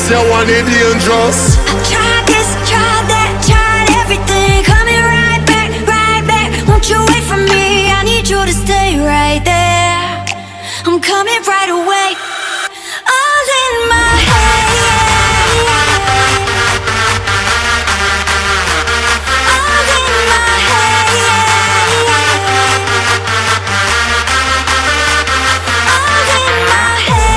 you want it dangerous. Try this, try that, tried everything. Coming right back, right back. Won't you wait for me? I need you to stay right there. I'm coming right away. All in my head. All in my head. All in my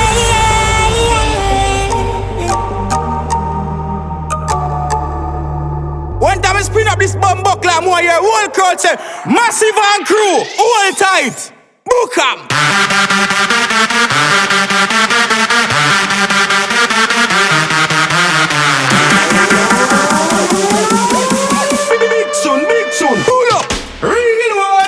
head. One time I spin up this bumbo clam while your whole crowd say, Massive and crew, hold tight, book 'em. Big soon, pull up, real one.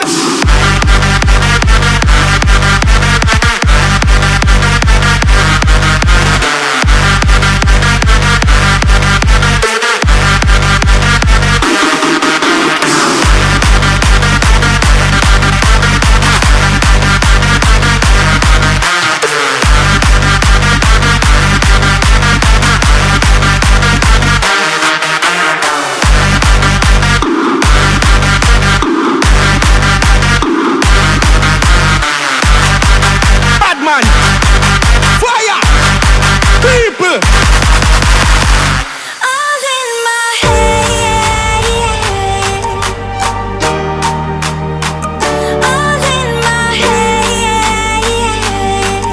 Fire! People! All in my head. All in my head.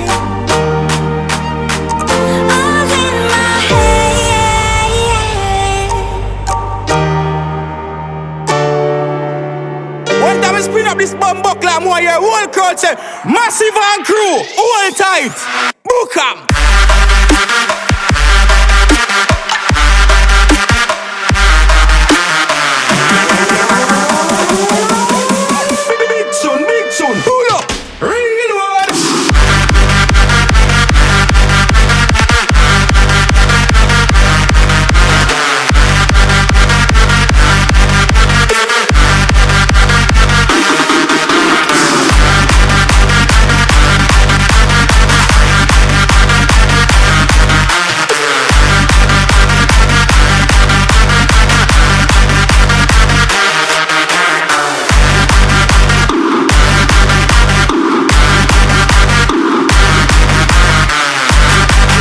All in my head. One time I spin up this bumbo clam while your whole crowd say, Massive and crew, hold tight, book 'em. Big soon, pull up, real one.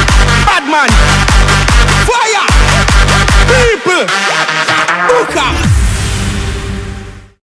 Fire! People! Book 'em!